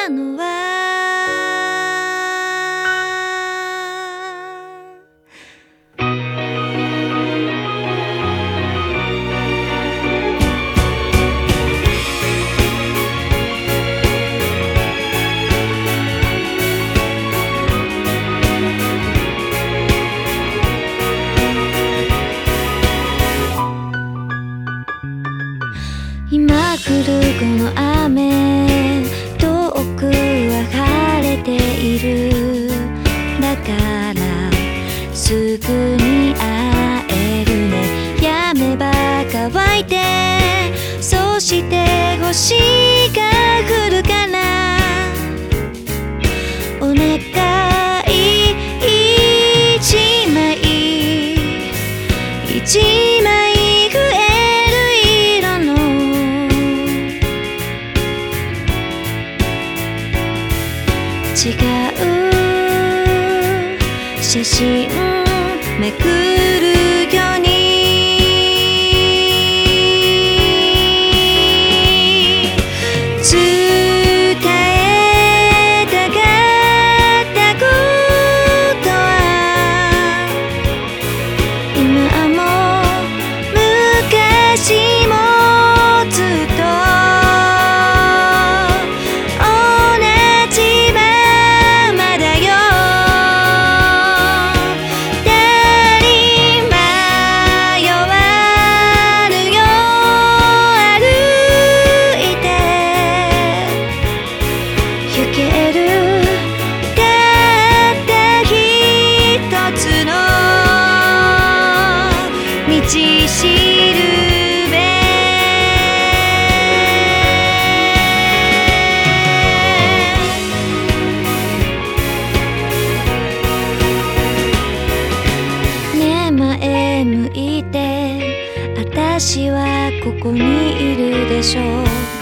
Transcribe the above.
のは今降るこの雨、遠くは晴れている。だからすぐに会えるね。やめば乾いて、そして星が降るかな。お願い一枚一枚増える色の違う写真めくるように伝えたかったことは今も昔もずっと同じままだよ。誰迷わぬよ歩いて行ける。たった一つの道しるべ。ねえ前向いて、私はここにいるでしょう。